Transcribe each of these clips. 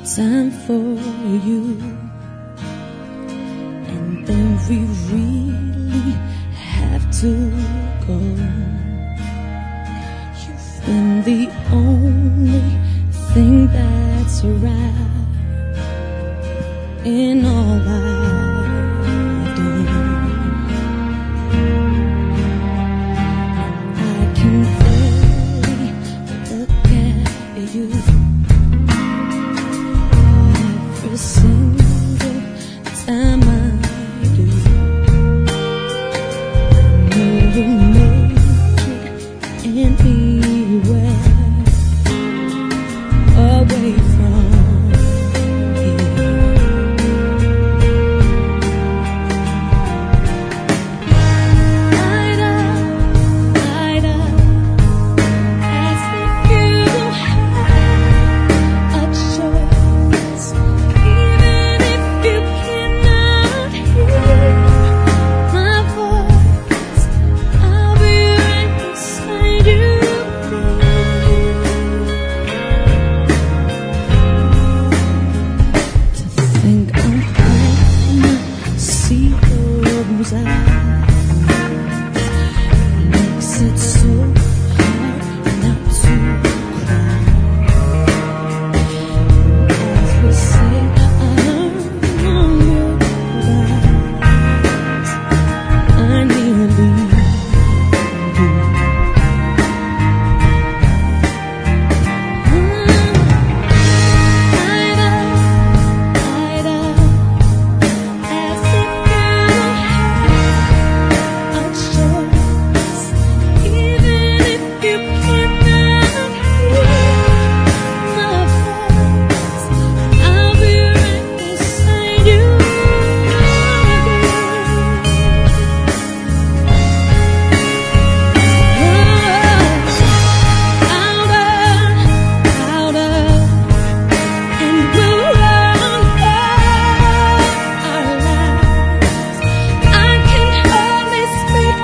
time for you, and then we really have to go. You've been the only thing that's right in all I've done. I can barely look at you. Every single time I do, I know we'll make it anywhere away from here. Light up, as if you had a choice. Even if you cannot hear my voice, I'll be right beside you. To think I'm hiding, see those eyes, makes it so hard not to cry. As we say our goodbyes, I nearly do. Light up, as if you had a choice. Even if you cannot hear my voice, I'll be right beside you. Louder, and we'll run for our lives. I can hardly speak.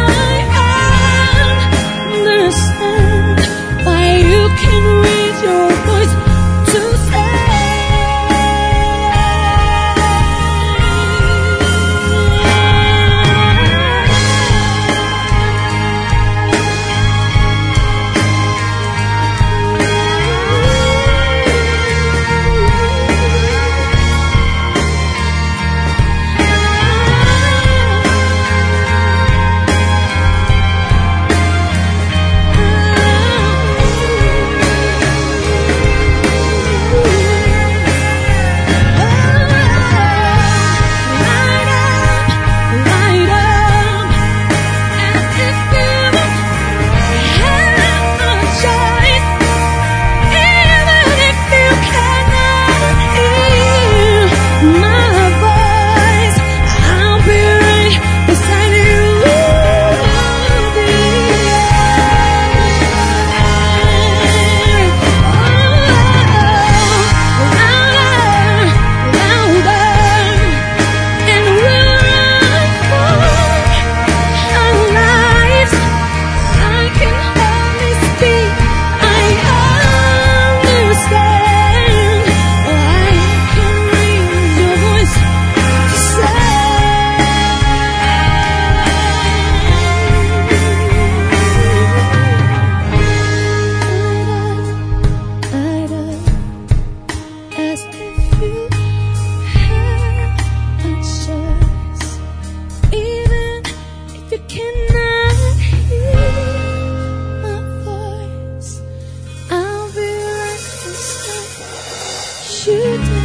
I understand why you can raise your voice to say, you